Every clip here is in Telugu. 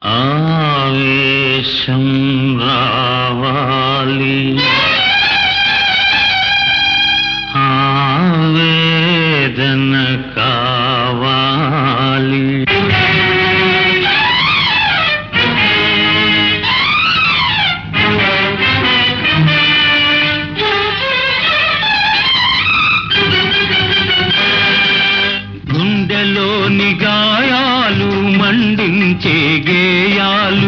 ఆవేశం రావాలి, ఆవేదన కావాలి. గుండెలోని గాయాలు మండించే గేయాలు,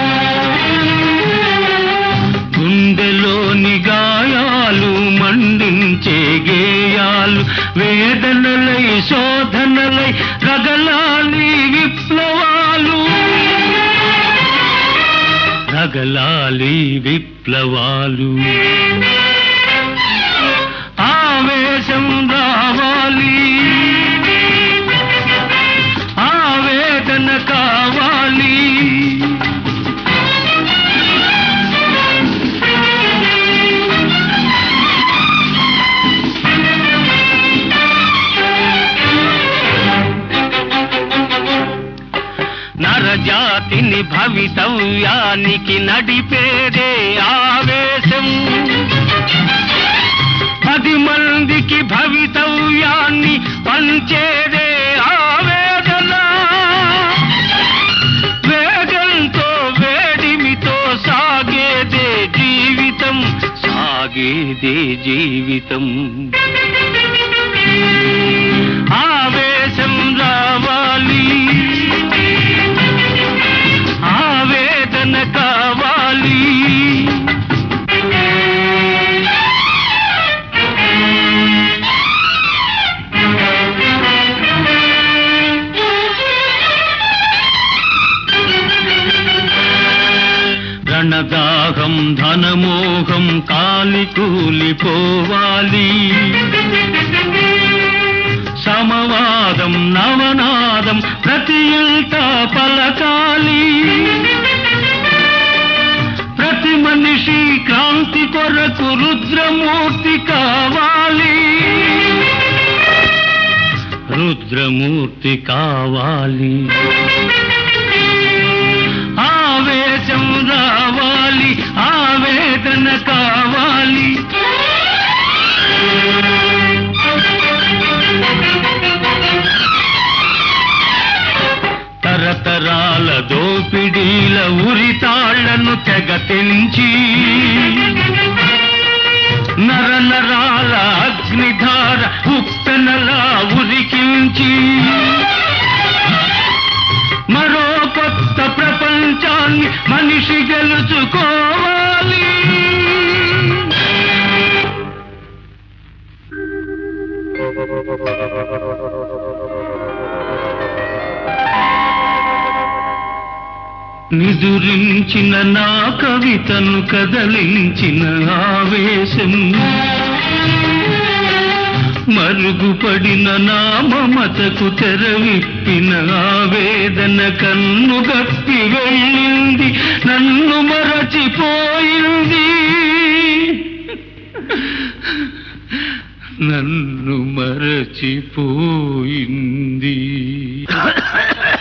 గుండెలోని గాయాలు మండించే గేయాలు, వేదనలై శోధనలై రగలాలి విప్లవాలు, రగలాలి విప్లవాలు. ఆవేశం రావాలి, ఆవేదన కావాలి. నరజాతిని భవితవ్యానికి నడిపేదే ఆవేశం, 10 మందికి భవితవ్యాన్ని పంచేదే ఆవేదన. వేగంతో వేడిమితో సాగేదే జీవితం, సాగేదే జీవితం. ఆవేశం రావాలి, ఆవేదన కావాలి. రణదాహం ధనమోహం కాలి కూలిపోవాలి, సమవాదం నవనాదం ప్రతి ఇంట పలకాలి. ప్రతి మనిషి క్రాంతి కొరకు రుద్రమూర్తి కావాలి, రుద్రమూర్తి కావాలి. ఆవేశం రావాలి, ఆవేదన కావాలి. తరతరాల దోపిడీల ఉరితాళ్లను తెగతెంచి, నరనరాల అగ్నిధార ఉప్పెనలా ఉరికించి, మరో కొత్త ప్రపంచాన్ని మనిషి గెలుచుకోవాలి. నిదురించిన నా కవితను కదలించిన ఆవేశం, మరుగుపడిన నా మమతకు తెరవిప్పిన ఆవేదన కన్నుగప్పి వెళ్ళింది, నన్ను మరచిపోయింది, నన్ను మరచిపోయింది.